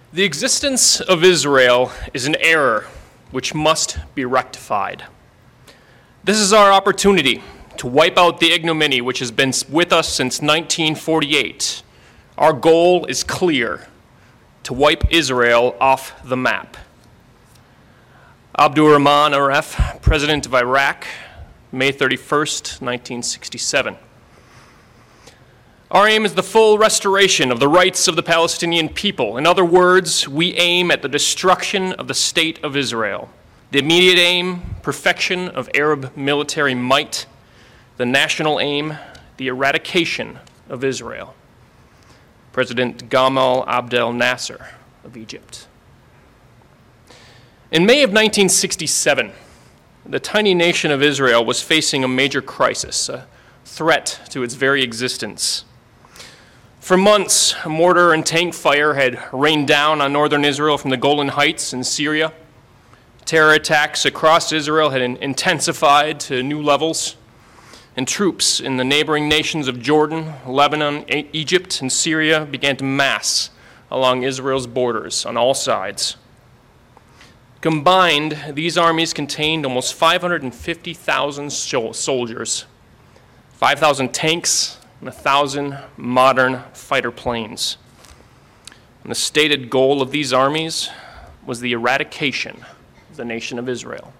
The existence of Israel is an error which must be rectified. This is our opportunity to wipe out the ignominy which has been with us since 1948. Our goal is clear: to wipe Israel off the map. Abdurrahman Aref, President of Iraq, May 31st, 1967. Our aim is the full restoration of the rights of the Palestinian people. In other words, we aim at the destruction of the state of Israel. The immediate aim, perfection of Arab military might. The national aim, the eradication of Israel. President Gamal Abdel Nasser of Egypt. In May of 1967, the tiny nation of Israel was facing a major crisis, a threat to its very existence. For months, mortar and tank fire had rained down on northern Israel from the Golan Heights in Syria. Terror attacks across Israel had intensified to new levels, and troops in the neighboring nations of Jordan, Lebanon, Egypt, and Syria began to mass along Israel's borders on all sides. Combined, these armies contained almost 550,000 soldiers, 5,000 tanks, and 1,000 modern fighter planes. And the stated goal of these armies was the eradication of the nation of Israel.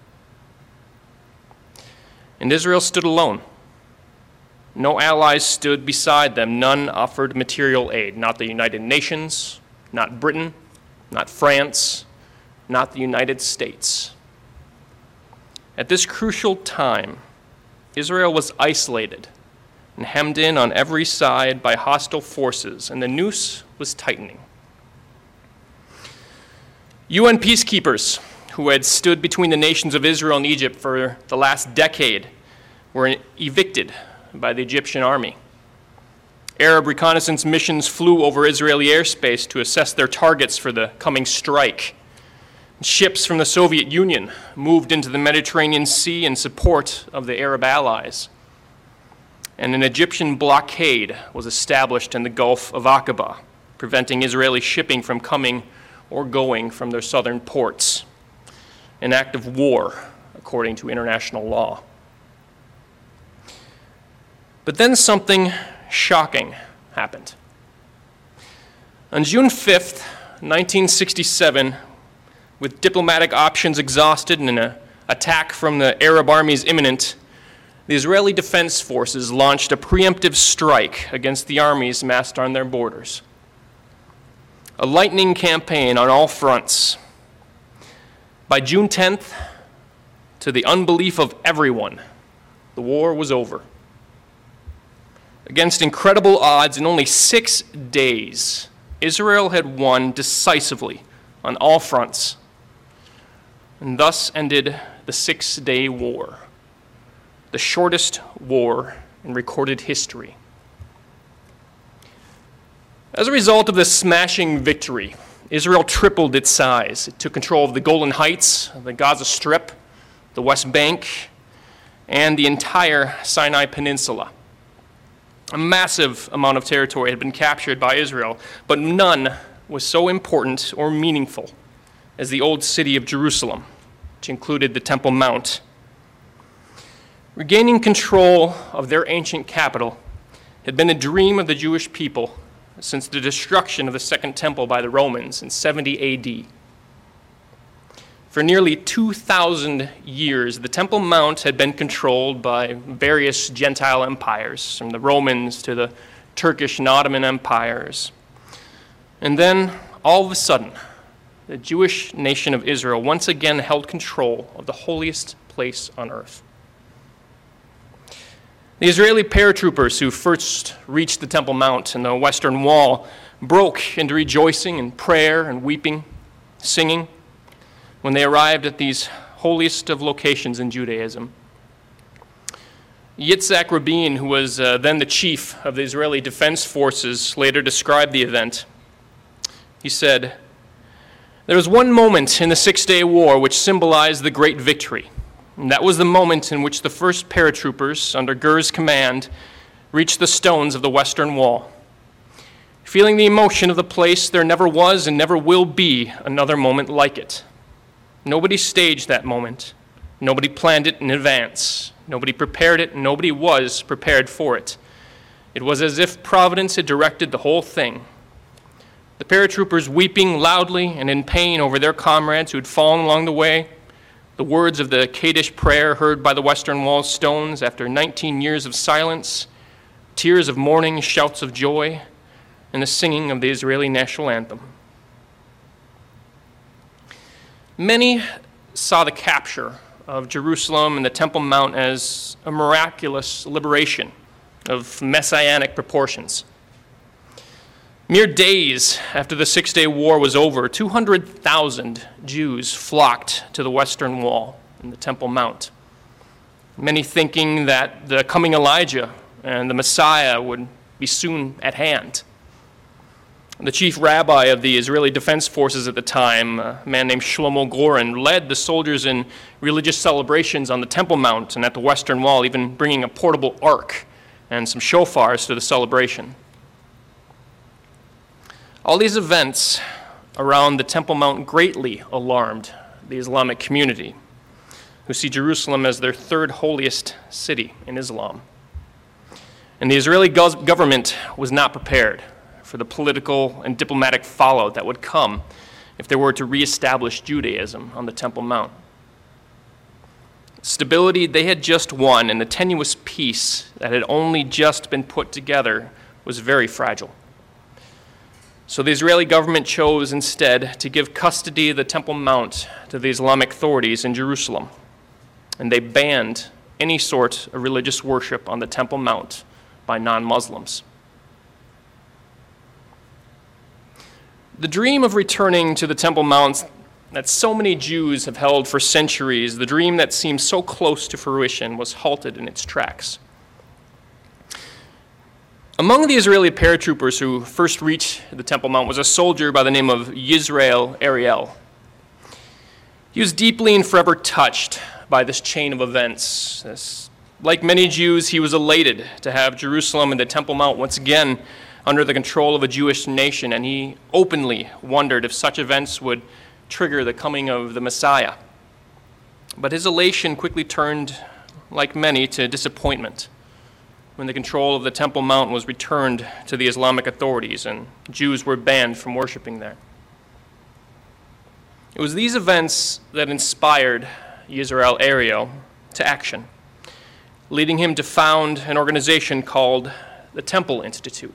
And Israel stood alone. No allies stood beside them. None offered material aid. Not the United Nations, not Britain, not France, not the United States. At this crucial time, Israel was isolated and hemmed in on every side by hostile forces, and the noose was tightening. UN peacekeepers who had stood between the nations of Israel and Egypt for the last decade were evicted by the Egyptian army. Arab reconnaissance missions flew over Israeli airspace to assess their targets for the coming strike. Ships from the Soviet Union moved into the Mediterranean Sea in support of the Arab allies. And an Egyptian blockade was established in the Gulf of Aqaba, preventing Israeli shipping from coming or going from their southern ports. An act of war, according to international law. But then something shocking happened. On June 5th, 1967, with diplomatic options exhausted and an attack from the Arab armies imminent, the Israeli Defense Forces launched a preemptive strike against the armies massed on their borders. A lightning campaign on all fronts. By June 10th, to the unbelief of everyone, the war was over. Against incredible odds, in only 6 days, Israel had won decisively on all fronts, and thus ended the 6-day war, the shortest war in recorded history. As a result of this smashing victory, Israel tripled its size. It took control of the Golan Heights, the Gaza Strip, the West Bank, and the entire Sinai Peninsula. A massive amount of territory had been captured by Israel, but none was so important or meaningful as the old city of Jerusalem, which included the Temple Mount. Regaining control of their ancient capital had been a dream of the Jewish people since the destruction of the Second Temple by the Romans in 70 A.D. For nearly 2,000 years, the Temple Mount had been controlled by various Gentile empires, from the Romans to the Turkish and Ottoman empires. And then, all of a sudden, the Jewish nation of Israel once again held control of the holiest place on earth. The Israeli paratroopers who first reached the Temple Mount and the Western Wall broke into rejoicing and prayer and weeping, singing, when they arrived at these holiest of locations in Judaism. Yitzhak Rabin, who was then the chief of the Israeli Defense Forces, later described the event. He said, "There was one moment in the 6-day war which symbolized the great victory. And that was the moment in which the first paratroopers, under Gur's command, reached the stones of the Western Wall. Feeling the emotion of the place, there never was and never will be another moment like it. Nobody staged that moment. Nobody planned it in advance. Nobody prepared it, and nobody was prepared for it. It was as if Providence had directed the whole thing. The paratroopers weeping loudly and in pain over their comrades who had fallen along the way, the words of the Kaddish prayer heard by the Western Wall stones after 19 years of silence, tears of mourning, shouts of joy, and the singing of the Israeli national anthem. Many saw the capture of Jerusalem and the Temple Mount as a miraculous liberation of messianic proportions. Mere days after the Six-Day War was over, 200,000 Jews flocked to the Western Wall and the Temple Mount, many thinking that the coming Elijah and the Messiah would be soon at hand. The chief rabbi of the Israeli Defense Forces at the time, a man named Shlomo Goren, led the soldiers in religious celebrations on the Temple Mount and at the Western Wall, even bringing a portable ark and some shofars to the celebration. All these events around the Temple Mount greatly alarmed the Islamic community, who see Jerusalem as their third holiest city in Islam. And the Israeli government was not prepared for the political and diplomatic fallout that would come if they were to reestablish Judaism on the Temple Mount. Stability they had just won, and the tenuous peace that had only just been put together was very fragile. So the Israeli government chose instead to give custody of the Temple Mount to the Islamic authorities in Jerusalem, and they banned any sort of religious worship on the Temple Mount by non-Muslims. The dream of returning to the Temple Mount that so many Jews have held for centuries, the dream that seemed so close to fruition, was halted in its tracks. Among the Israeli paratroopers who first reached the Temple Mount was a soldier by the name of Yisrael Ariel. He was deeply and forever touched by this chain of events. Like many Jews, he was elated to have Jerusalem and the Temple Mount once again under the control of a Jewish nation, and he openly wondered if such events would trigger the coming of the Messiah. But his elation quickly turned, like many, to disappointment when the control of the Temple Mount was returned to the Islamic authorities and Jews were banned from worshiping there. It was these events that inspired Yisrael Ariel to action, leading him to found an organization called the Temple Institute.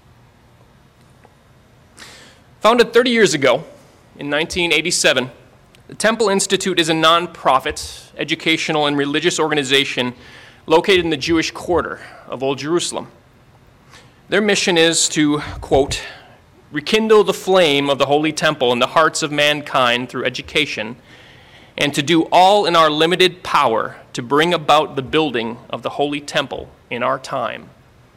Founded 30 years ago, in 1987, the Temple Institute is a nonprofit, educational, and religious organization located in the Jewish quarter of Old Jerusalem. Their mission is to, quote, rekindle the flame of the Holy Temple in the hearts of mankind through education, and to do all in our limited power to bring about the building of the Holy Temple in our time.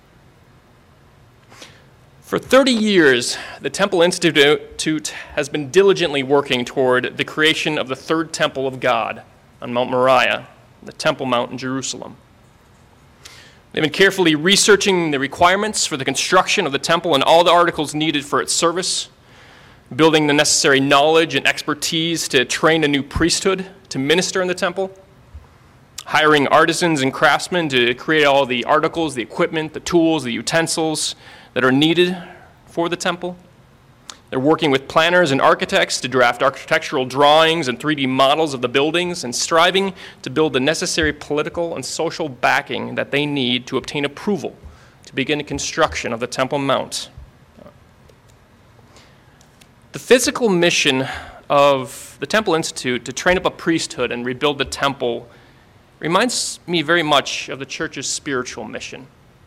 For 30 years, the Temple Institute has been diligently working toward the creation of the third temple of God on Mount Moriah, the Temple Mount in Jerusalem. They've been carefully researching the requirements for the construction of the temple and all the articles needed for its service, building the necessary knowledge and expertise to train a new priesthood to minister in the temple, hiring artisans and craftsmen to create all the articles, the equipment, the tools, the utensils that are needed for the temple. They're working with planners and architects to draft architectural drawings and 3D models of the buildings and striving to build the necessary political and social backing that they need to obtain approval to begin the construction of the Temple Mount. The physical mission of the Temple Institute to train up a priesthood and rebuild the temple reminds me very much of the church's spiritual mission.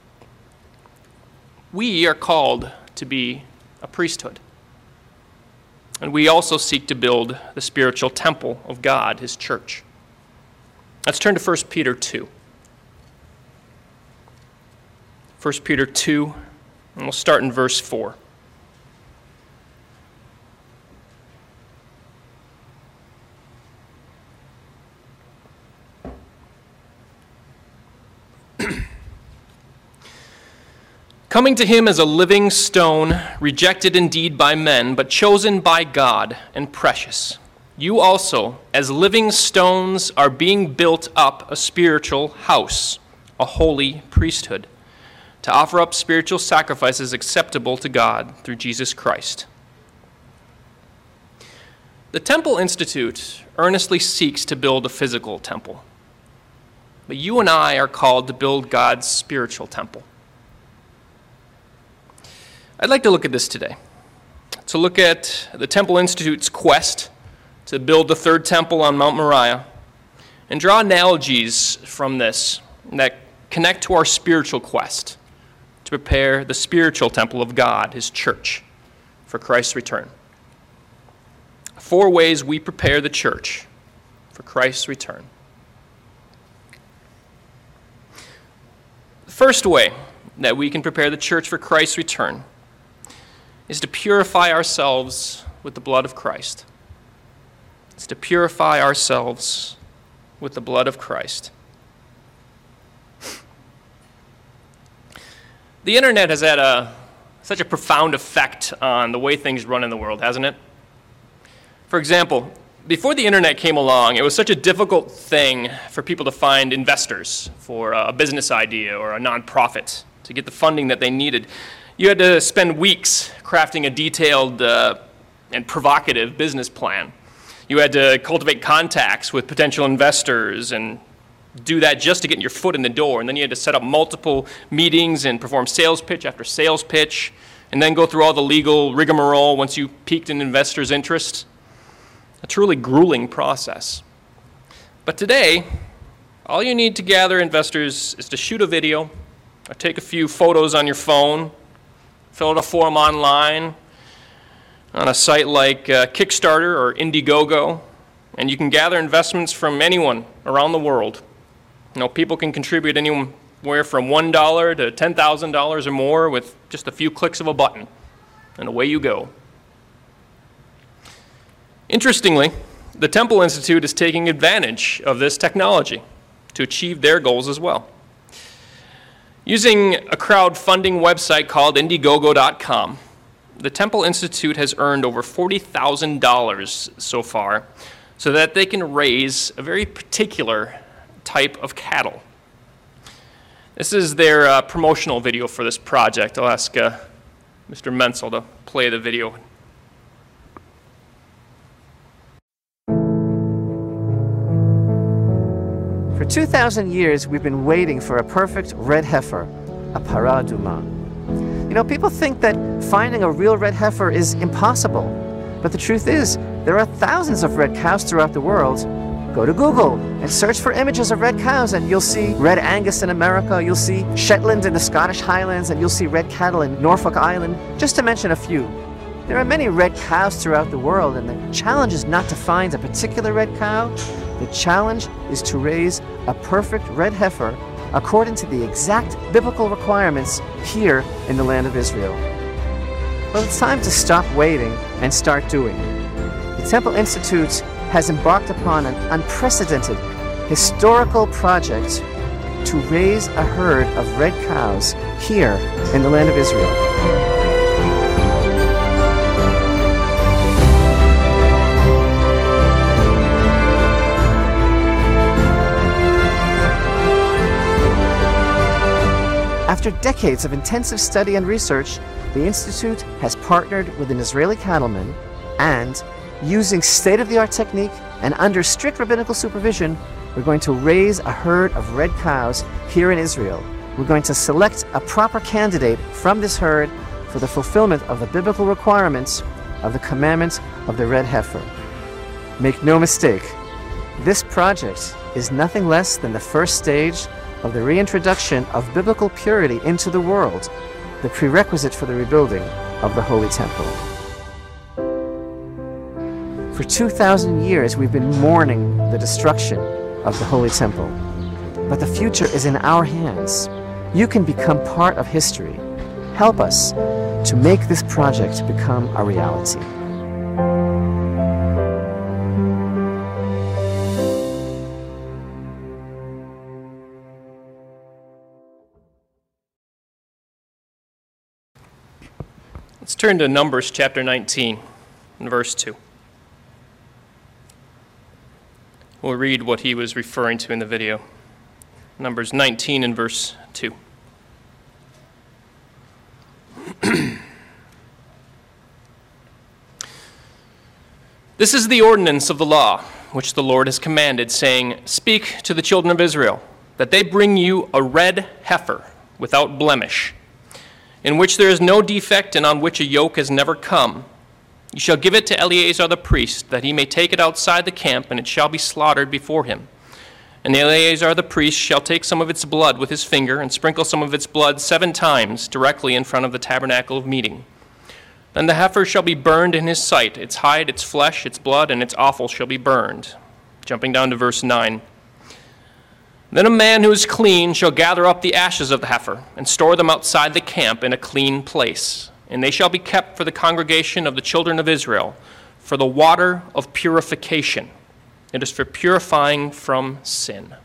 We are called to be a priesthood. And we also seek to build the spiritual temple of God, his church. Let's turn to 1 Peter 2. 1 Peter 2, and we'll start in verse 4. Coming to him as a living stone, rejected indeed by men, but chosen by God and precious, you also, as living stones, are being built up a spiritual house, a holy priesthood, to offer up spiritual sacrifices acceptable to God through Jesus Christ. The Temple Institute earnestly seeks to build a physical temple, but you and I are called to build God's spiritual temple. I'd like to look at this today, to look at the Temple Institute's quest to build the third temple on Mount Moriah, and draw analogies from this that connect to our spiritual quest to prepare the spiritual temple of God, his church, for Christ's return. 4 ways we prepare the church for Christ's return. The first way that we can prepare the church for Christ's return is to purify ourselves with the blood of Christ. It's to purify ourselves with the blood of Christ. The internet has had such a profound effect on the way things run in the world, hasn't it? For example, before the internet came along, it was such a difficult thing for people to find investors for a business idea or a nonprofit to get the funding that they needed. You had to spend weeks crafting a detailed and provocative business plan. You had to cultivate contacts with potential investors and do that just to get your foot in the door. And then you had to set up multiple meetings and perform sales pitch after sales pitch, and then go through all the legal rigmarole once you piqued an investor's interest. A truly grueling process. But today, all you need to gather investors is to shoot a video or take a few photos on your phone, fill out a form online on a site like Kickstarter or Indiegogo, and you can gather investments from anyone around the world. People can contribute anywhere from $1 to $10,000 or more with just a few clicks of a button, and away you go. Interestingly, the Temple Institute is taking advantage of this technology to achieve their goals as well. Using a crowdfunding website called Indiegogo.com, the Temple Institute has earned over $40,000 so far so that they can raise a very particular type of cattle. This is their promotional video for this project. I'll ask Mr. Menzel to play the video. For 2,000 years, we've been waiting for a perfect red heifer, a parah adumah. People think that finding a real red heifer is impossible. But the truth is, there are thousands of red cows throughout the world. Go to Google and search for images of red cows, and you'll see red Angus in America, you'll see Shetland in the Scottish Highlands, and you'll see red cattle in Norfolk Island, just to mention a few. There are many red cows throughout the world, and the challenge is not to find a particular red cow. The challenge is to raise a perfect red heifer according to the exact biblical requirements here in the land of Israel. Well, it's time to stop waiting and start doing. The Temple Institute has embarked upon an unprecedented historical project to raise a herd of red cows here in the land of Israel. After decades of intensive study and research, the Institute has partnered with an Israeli cattleman and, using state-of-the-art technique and under strict rabbinical supervision, we're going to raise a herd of red cows here in Israel. We're going to select a proper candidate from this herd for the fulfillment of the biblical requirements of the commandment of the red heifer. Make no mistake, this project is nothing less than the first stage of the reintroduction of biblical purity into the world, the prerequisite for the rebuilding of the Holy Temple. For 2,000 years, we've been mourning the destruction of the Holy Temple. But the future is in our hands. You can become part of history. Help us to make this project become a reality. turn to Numbers chapter 19 and verse 2. We'll read what he was referring to in the video. Numbers 19 and verse 2. This is the ordinance of the law, which the Lord has commanded, saying, Speak to the children of Israel, that they bring you a red heifer without blemish, in which there is no defect and on which a yoke has never come. You shall give it to Eleazar the priest, that he may take it outside the camp, and it shall be slaughtered before him. And Eleazar the priest shall take some of its blood with his finger, and sprinkle some of its blood 7 times directly in front of the tabernacle of meeting. Then the heifer shall be burned in his sight. Its hide, its flesh, its blood, and its offal shall be burned. Jumping down to verse 9. Then a man who is clean shall gather up the ashes of the heifer, and store them outside the camp in a clean place. And they shall be kept for the congregation of the children of Israel, for the water of purification. It is for purifying from sin.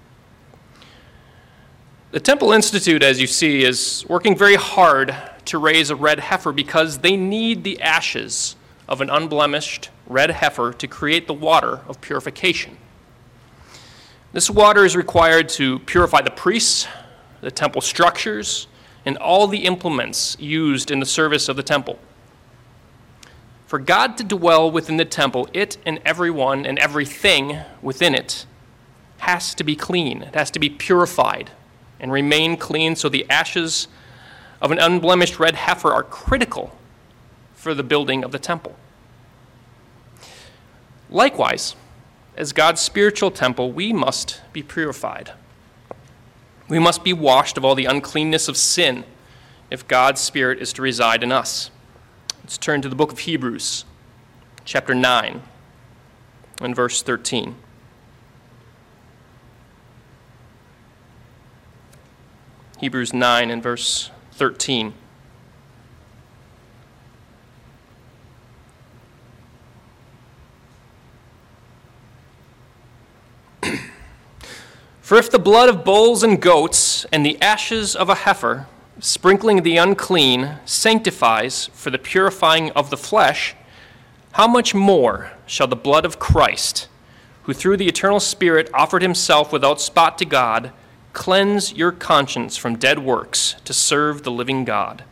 The Temple Institute, as you see, is working very hard to raise a red heifer because they need the ashes of an unblemished red heifer to create the water of purification. This water is required to purify the priests, the temple structures, and all the implements used in the service of the temple. For God to dwell within the temple, it and everyone and everything within it has to be clean. It has to be purified and remain clean, so the ashes of an unblemished red heifer are critical for the building of the temple. Likewise, as God's spiritual temple, we must be purified. We must be washed of all the uncleanness of sin if God's Spirit is to reside in us. Let's turn to the book of Hebrews, chapter 9, and verse 13. Hebrews 9 and verse 13. For if the blood of bulls and goats and the ashes of a heifer, sprinkling the unclean, sanctifies for the purifying of the flesh, how much more shall the blood of Christ, who through the eternal Spirit offered himself without spot to God, cleanse your conscience from dead works to serve the living God?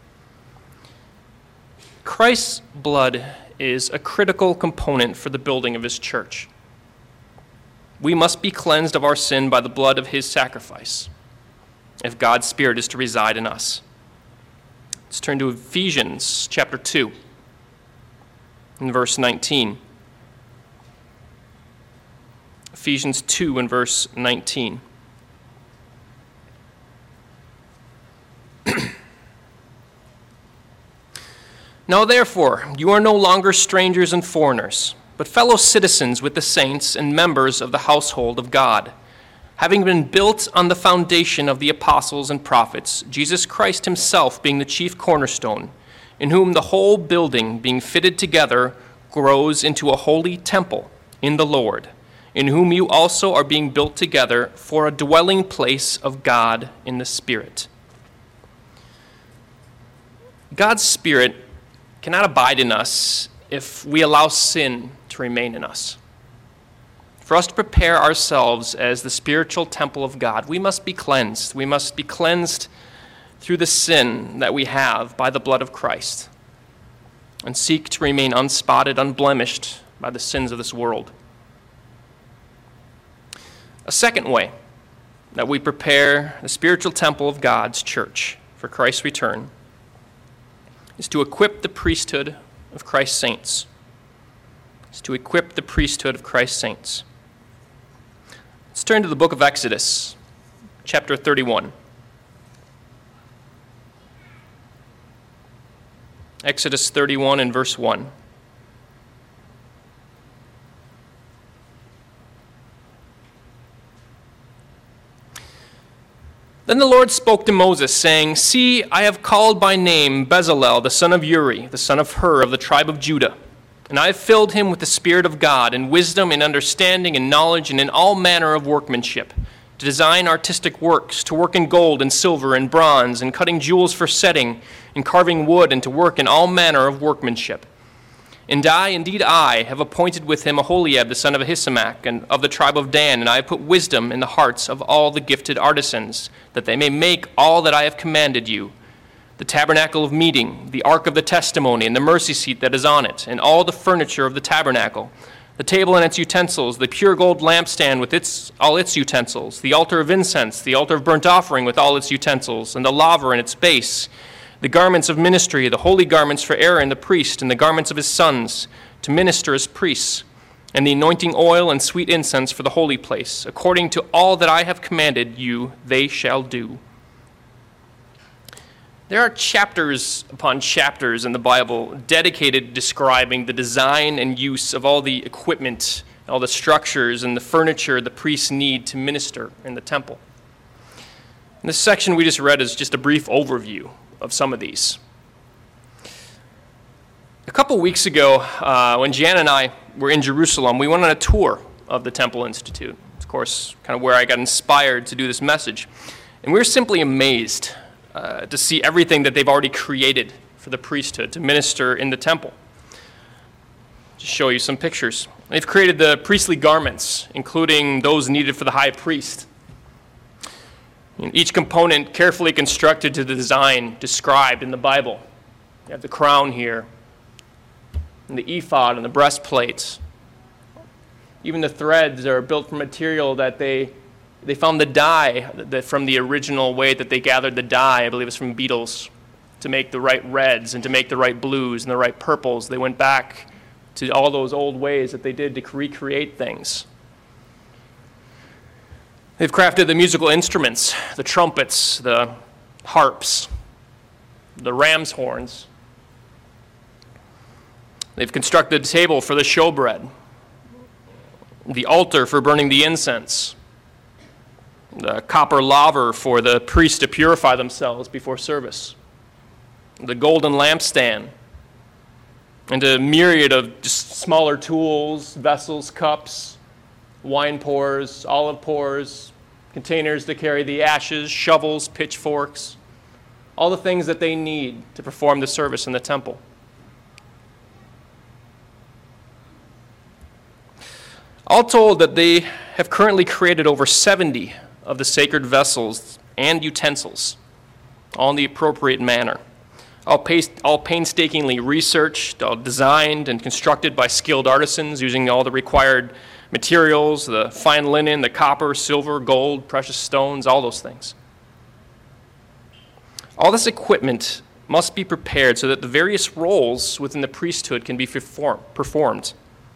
Christ's blood is a critical component for the building of his church. We must be cleansed of our sin by the blood of his sacrifice, if God's Spirit is to reside in us. Let's turn to Ephesians chapter 2, and verse 19. Ephesians 2 and verse 19. Now therefore, you are no longer strangers and foreigners, but fellow citizens with the saints and members of the household of God, having been built on the foundation of the apostles and prophets, Jesus Christ himself being the chief cornerstone, in whom the whole building, being fitted together, grows into a holy temple in the Lord, in whom you also are being built together for a dwelling place of God in the Spirit. God's Spirit cannot abide in us if we allow sin to remain in us. For us to prepare ourselves as the spiritual temple of God, we must be cleansed. We must be cleansed through the sin that we have by the blood of Christ, and seek to remain unspotted, unblemished by the sins of this world. A second way that we prepare the spiritual temple of God's church for Christ's return is to equip the priesthood of Christ's saints. It's to equip the priesthood of Christ's saints. Let's turn to the book of Exodus, chapter 31. Exodus 31 and verse 1. Then the Lord spoke to Moses, saying, See, I have called by name Bezalel, the son of Uri, the son of Hur, of the tribe of Judah. And I have filled him with the Spirit of God, in wisdom, in understanding, in knowledge, and in all manner of workmanship, to design artistic works, to work in gold and silver and bronze, and cutting jewels for setting, and carving wood, and to work in all manner of workmanship. And I, indeed I, have appointed with him Aholiab the son of Ahisamach, and of the tribe of Dan, and I have put wisdom in the hearts of all the gifted artisans, that they may make all that I have commanded you, the tabernacle of meeting, the ark of the testimony, and the mercy seat that is on it, and all the furniture of the tabernacle, the table and its utensils, the pure gold lampstand with all its utensils, the altar of incense, the altar of burnt offering with all its utensils, and the laver and its base, the garments of ministry, the holy garments for Aaron the priest, and the garments of his sons, to minister as priests, and the anointing oil and sweet incense for the holy place. According to all that I have commanded you, they shall do. There are chapters upon chapters in the Bible dedicated to describing the design and use of all the equipment, all the structures and the furniture the priests need to minister in the temple. And this section we just read is just a brief overview of some of these. A couple weeks ago, when Jan and I were in Jerusalem, we went on a tour of the Temple Institute. Of course, kind of where I got inspired to do this message. And we were simply amazed to see everything that they've already created for the priesthood to minister in the temple. Just show you some pictures. They've created the priestly garments, including those needed for the high priest. Each component carefully constructed to the design described in the Bible. You have the crown here, and the ephod and the breastplates. Even the threads are built from material that they found the dye that from the original way that they gathered the dye, I believe it's from beetles, to make the right reds and to make the right blues and the right purples. They went back to all those old ways that they did to recreate things. They've crafted the musical instruments, the trumpets, the harps, the ram's horns. They've constructed a table for the showbread, the altar for burning the incense, the copper laver for the priests to purify themselves before service, the golden lampstand, and a myriad of just smaller tools, vessels, cups, wine pours, olive pours, containers to carry the ashes, shovels, pitchforks, all the things that they need to perform the service in the temple. All told that they have currently created over 70 of the sacred vessels and utensils, all in the appropriate manner, all painstakingly researched, all designed and constructed by skilled artisans using all the required materials, the fine linen, the copper, silver, gold, precious stones, all those things. All this equipment must be prepared so that the various roles within the priesthood can be performed.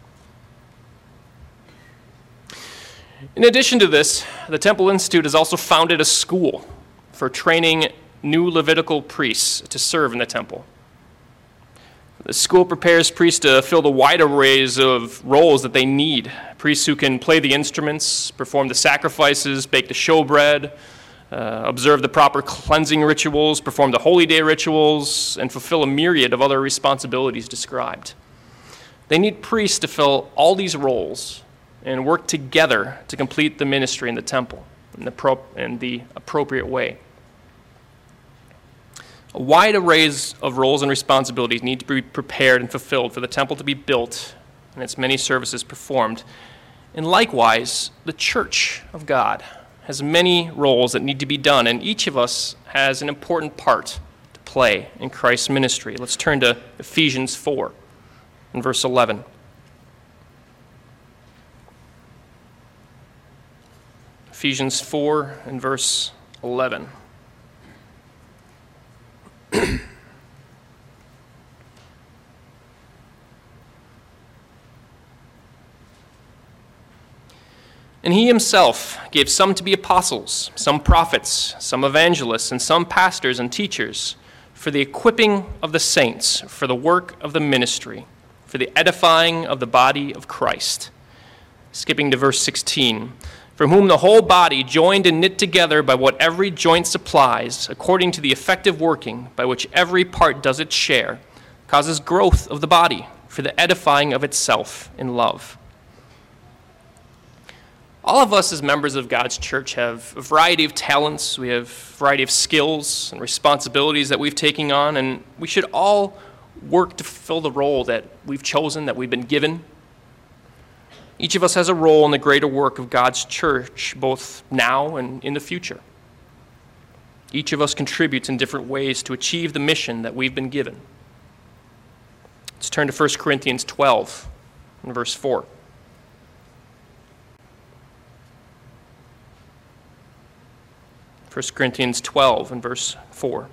In addition to this, the Temple Institute has also founded a school for training new Levitical priests to serve in the temple. The school prepares priests to fill the wide arrays of roles that they need. Priests who can play the instruments, perform the sacrifices, bake the showbread, observe the proper cleansing rituals, perform the holy day rituals, and fulfill a myriad of other responsibilities described. They need priests to fill all these roles and work together to complete the ministry in the temple in the appropriate way. A wide array of roles and responsibilities need to be prepared and fulfilled for the temple to be built and its many services performed. And likewise, the church of God has many roles that need to be done, and each of us has an important part to play in Christ's ministry. Let's turn to Ephesians 4 and verse 11. Ephesians 4 and verse 11. And he himself gave some to be apostles, some prophets, some evangelists, and some pastors and teachers for the equipping of the saints, for the work of the ministry, for the edifying of the body of Christ. Skipping to verse 16. From whom the whole body, joined and knit together by what every joint supplies, according to the effective working by which every part does its share, causes growth of the body for the edifying of itself in love. All of us as members of God's church have a variety of talents, we have a variety of skills and responsibilities that we've taken on, and we should all work to fulfill the role that we've chosen, that we've been given. Each of us has a role in the greater work of God's church, both now and in the future. Each of us contributes in different ways to achieve the mission that we've been given. Let's turn to 1 Corinthians 12 and verse 4. First Corinthians 12 and verse 4.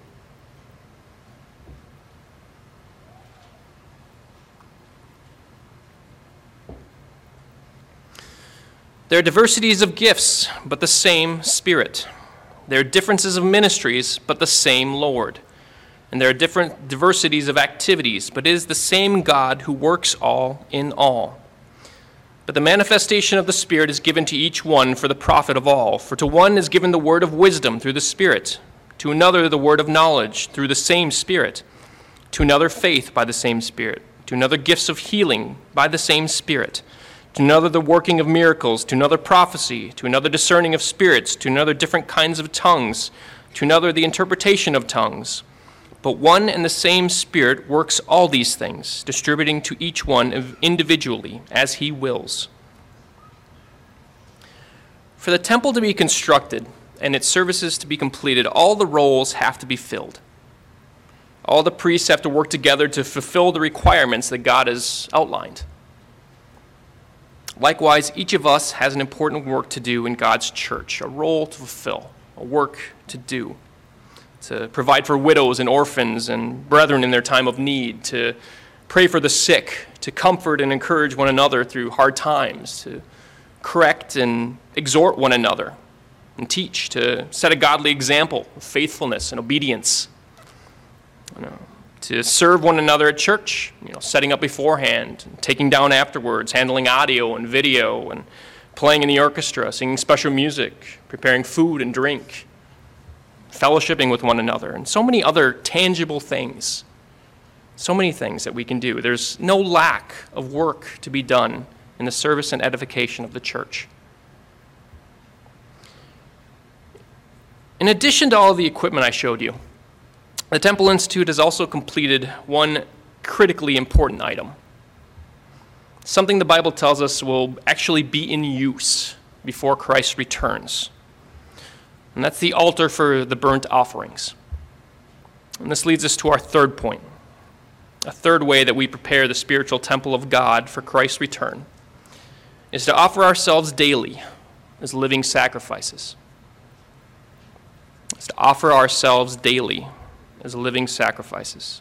There are diversities of gifts, but the same Spirit. There are differences of ministries, but the same Lord. And there are different diversities of activities, but it is the same God who works all in all. But the manifestation of the Spirit is given to each one for the profit of all. For to one is given the word of wisdom through the Spirit, to another the word of knowledge through the same Spirit, to another faith by the same Spirit, to another gifts of healing by the same Spirit, to another the working of miracles, to another prophecy, to another discerning of spirits, to another different kinds of tongues, to another the interpretation of tongues. But one and the same Spirit works all these things, distributing to each one individually as he wills. For the temple to be constructed and its services to be completed, all the roles have to be filled. All the priests have to work together to fulfill the requirements that God has outlined. Likewise, each of us has an important work to do in God's church, a role to fulfill, a work to do. To provide for widows and orphans and brethren in their time of need, to pray for the sick, to comfort and encourage one another through hard times, to correct and exhort one another, and teach, to set a godly example of faithfulness and obedience, to serve one another at church, setting up beforehand, taking down afterwards, handling audio and video, and playing in the orchestra, singing special music, preparing food and drink, fellowshipping with one another, and so many other tangible things. So many things that we can do. There's no lack of work to be done in the service and edification of the church. In addition to all the equipment I showed you, the Temple Institute has also completed one critically important item. Something the Bible tells us will actually be in use before Christ returns. And that's the altar for the burnt offerings. And this leads us to our third point. A third way that we prepare the spiritual temple of God for Christ's return is to offer ourselves daily as living sacrifices. It's to offer ourselves daily as living sacrifices.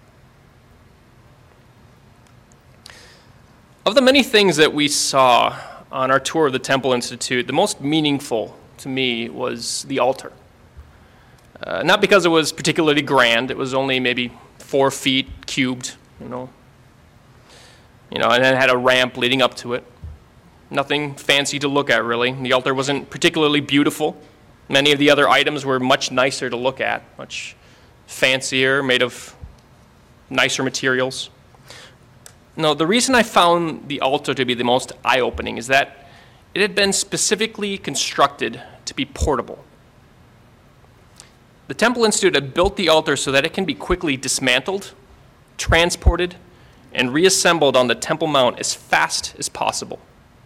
Of the many things that we saw on our tour of the Temple Institute, the most meaningful to me was the altar. Not because it was particularly grand. It was only maybe 4 feet cubed, and then had a ramp leading up to it. Nothing fancy to look at, really. The altar wasn't particularly beautiful. Many of the other items were much nicer to look at, much fancier, made of nicer materials. No, the reason I found the altar to be the most eye-opening is that it had been specifically constructed to be portable. The Temple Institute had built the altar so that it can be quickly dismantled, transported, and reassembled on the Temple Mount as fast as possible.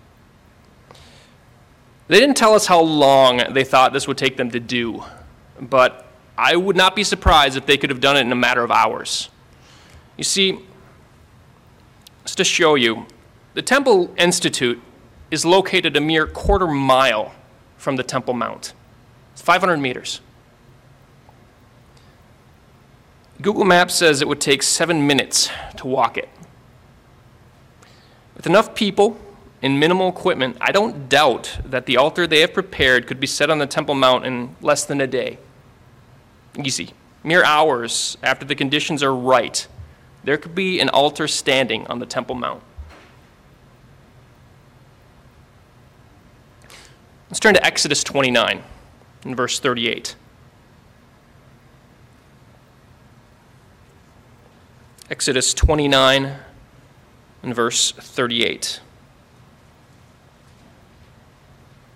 They didn't tell us how long they thought this would take them to do, but I would not be surprised if they could have done it in a matter of hours. You see, just to show you, the Temple Institute is located a mere quarter mile from the Temple Mount. It's 500 meters. Google Maps says it would take 7 minutes to walk it. With enough people and minimal equipment, I don't doubt that the altar they have prepared could be set on the Temple Mount in less than a day. Easy. Mere hours after the conditions are right, there could be an altar standing on the Temple Mount. Let's turn to Exodus 29 and verse 38. Exodus 29 and verse 38.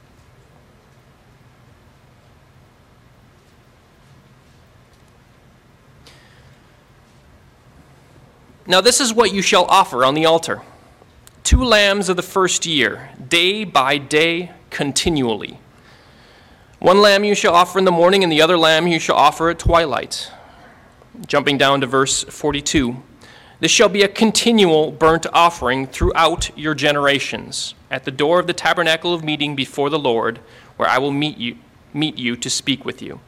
Now this is what you shall offer on the altar: 2 lambs of the first year, day by day, continually. 1 lamb you shall offer in the morning, and the other lamb you shall offer at twilight. Jumping down to verse 42. This shall be a continual burnt offering throughout your generations, at the door of the tabernacle of meeting before the Lord, where I will meet you to speak with you.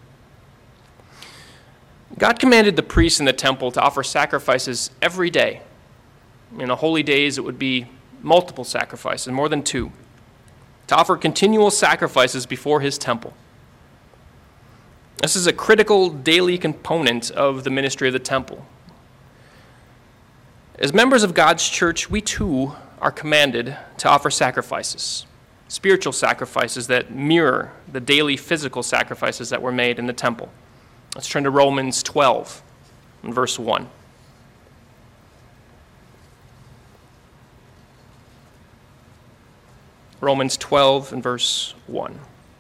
God commanded the priests in the temple to offer sacrifices every day. In the holy days, it would be multiple sacrifices, more than 2, to offer continual sacrifices before his temple. This is a critical daily component of the ministry of the temple. As members of God's church, we too are commanded to offer sacrifices, spiritual sacrifices that mirror the daily physical sacrifices that were made in the temple. Let's turn to Romans 12 and verse 1. Romans 12 and verse 1.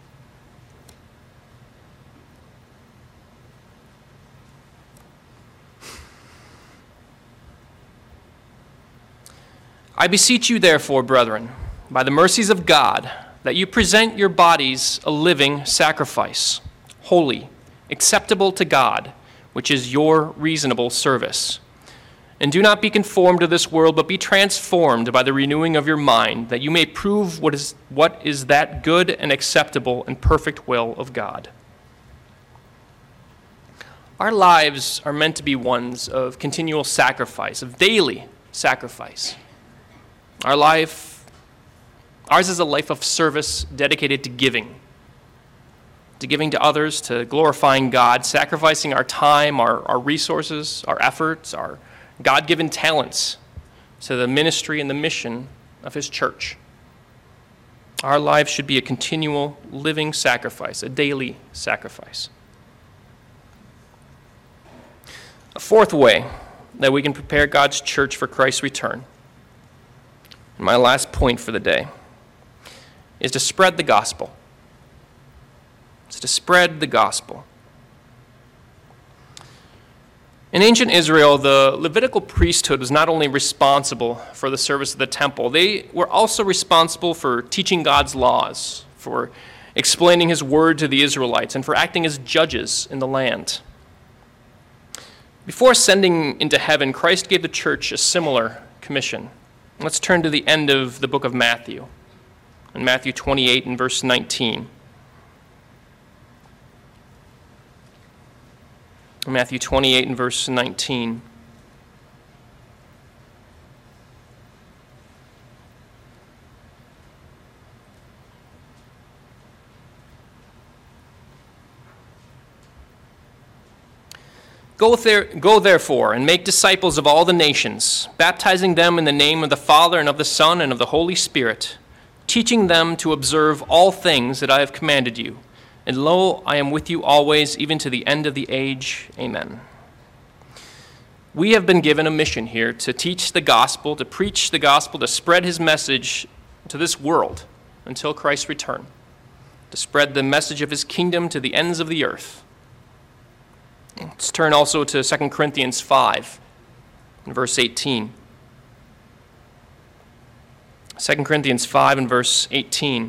I beseech you, therefore, brethren, by the mercies of God, that you present your bodies a living sacrifice, holy, acceptable to God, which is your reasonable service. And do not be conformed to this world, but be transformed by the renewing of your mind, that you may prove what is that good and acceptable and perfect will of God. Our lives are meant to be ones of continual sacrifice, of daily sacrifice. Ours is a life of service dedicated to giving to others, to glorifying God, sacrificing our time, our resources, our efforts, our God-given talents to the ministry and the mission of his church. Our lives should be a continual living sacrifice, a daily sacrifice. A fourth way that we can prepare God's church for Christ's return, and my last point for the day, is to spread the gospel. It's to spread the gospel. In ancient Israel, the Levitical priesthood was not only responsible for the service of the temple, they were also responsible for teaching God's laws, for explaining his word to the Israelites, and for acting as judges in the land. Before ascending into heaven, Christ gave the church a similar commission. Let's turn to the end of the book of Matthew, in Matthew 28 and verse 19. Matthew 28 and verse 19. Go therefore and make disciples of all the nations, baptizing them in the name of the Father and of the Son and of the Holy Spirit, teaching them to observe all things that I have commanded you. And lo, I am with you always, even to the end of the age. Amen. We have been given a mission here to teach the gospel, to preach the gospel, to spread his message to this world until Christ's return, to spread the message of his kingdom to the ends of the earth. Let's turn also to 2 Corinthians 5, and verse 18. 2 Corinthians 5 and verse 18.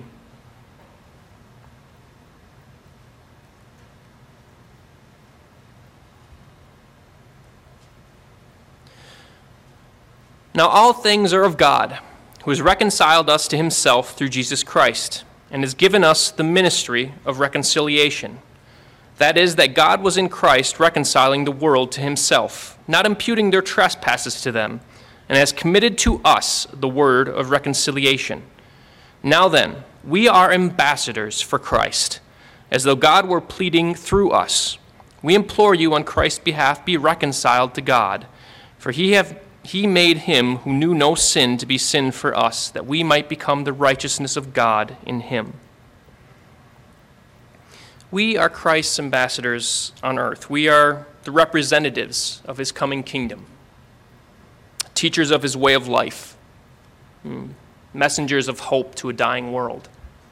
Now all things are of God, who has reconciled us to himself through Jesus Christ, and has given us the ministry of reconciliation. That is, that God was in Christ reconciling the world to himself, not imputing their trespasses to them, and has committed to us the word of reconciliation. Now then, we are ambassadors for Christ, as though God were pleading through us. We implore you on Christ's behalf, be reconciled to God. For he made him who knew no sin to be sin for us, that we might become the righteousness of God in him. We are Christ's ambassadors on earth. We are the representatives of his coming kingdom, teachers of his way of life, messengers of hope to a dying world.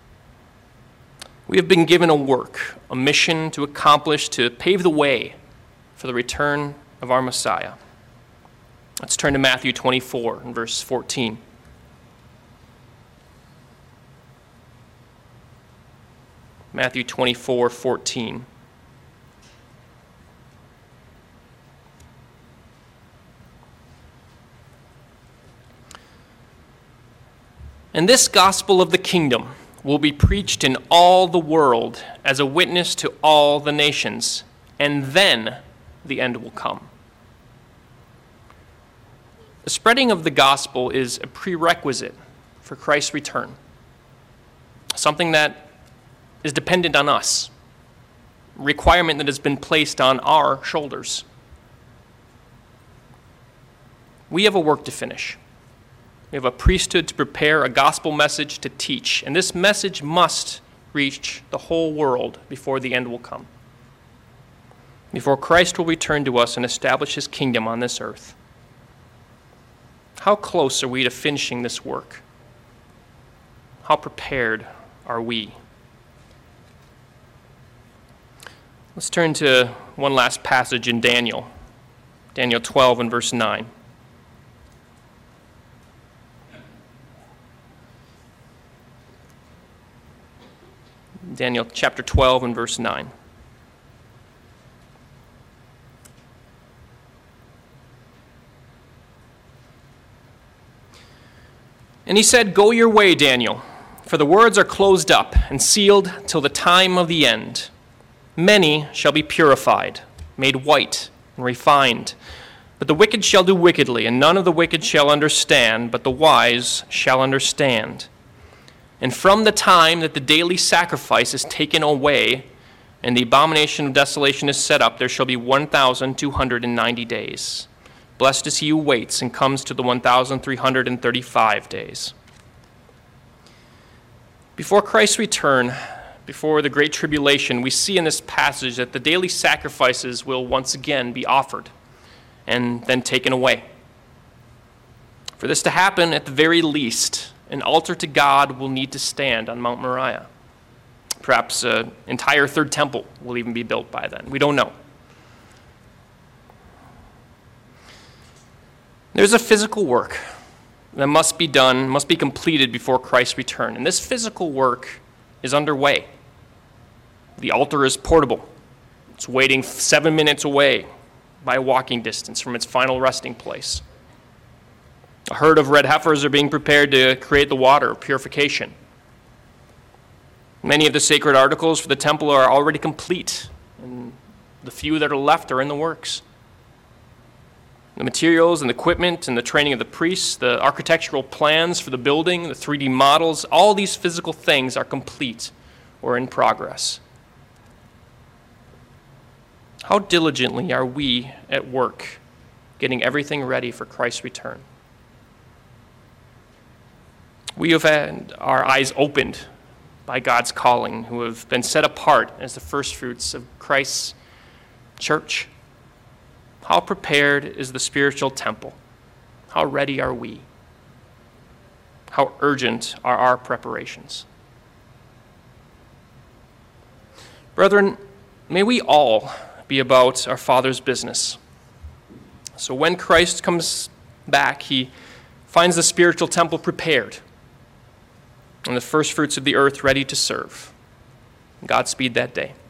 We have been given a work, a mission to accomplish, to pave the way for the return of our Messiah. Let's turn to Matthew 24 and verse 14. Matthew 24:14. And this gospel of the kingdom will be preached in all the world as a witness to all the nations, and then the end will come. The spreading of the gospel is a prerequisite for Christ's return, something that is dependent on us, a requirement that has been placed on our shoulders. We have a work to finish. We have a priesthood to prepare, a gospel message to teach, and this message must reach the whole world before the end will come, before Christ will return to us and establish his kingdom on this earth. How close are we to finishing this work? How prepared are we? Let's turn to one last passage in Daniel, Daniel 12 and verse 9. Daniel chapter 12 and verse 9. And he said, "Go your way, Daniel, for the words are closed up and sealed till the time of the end. Many shall be purified, made white and refined. But the wicked shall do wickedly, and none of the wicked shall understand, but the wise shall understand. And from the time that the daily sacrifice is taken away, and the abomination of desolation is set up, there shall be 1,290 days. Blessed is he who waits and comes to the 1,335 days." Before Christ's return, before the Great Tribulation, we see in this passage that the daily sacrifices will once again be offered and then taken away. For this to happen, at the very least, an altar to God will need to stand on Mount Moriah. Perhaps an entire third temple will even be built by then. We don't know. There's a physical work that must be done, must be completed before Christ's return. And this physical work is underway. The altar is portable. It's waiting 7 minutes away by walking distance from its final resting place. A herd of red heifers are being prepared to create the water of purification. Many of the sacred articles for the temple are already complete, and the few that are left are in the works. The materials and the equipment and the training of the priests, the architectural plans for the building, the 3D models, all these physical things are complete or in progress. How diligently are we at work getting everything ready for Christ's return? We have had our eyes opened by God's calling, who have been set apart as the first fruits of Christ's church. How prepared is the spiritual temple? How ready are we? How urgent are our preparations? Brethren, may we all be about our Father's business. So when Christ comes back, he finds the spiritual temple prepared and the first fruits of the earth ready to serve. Godspeed that day.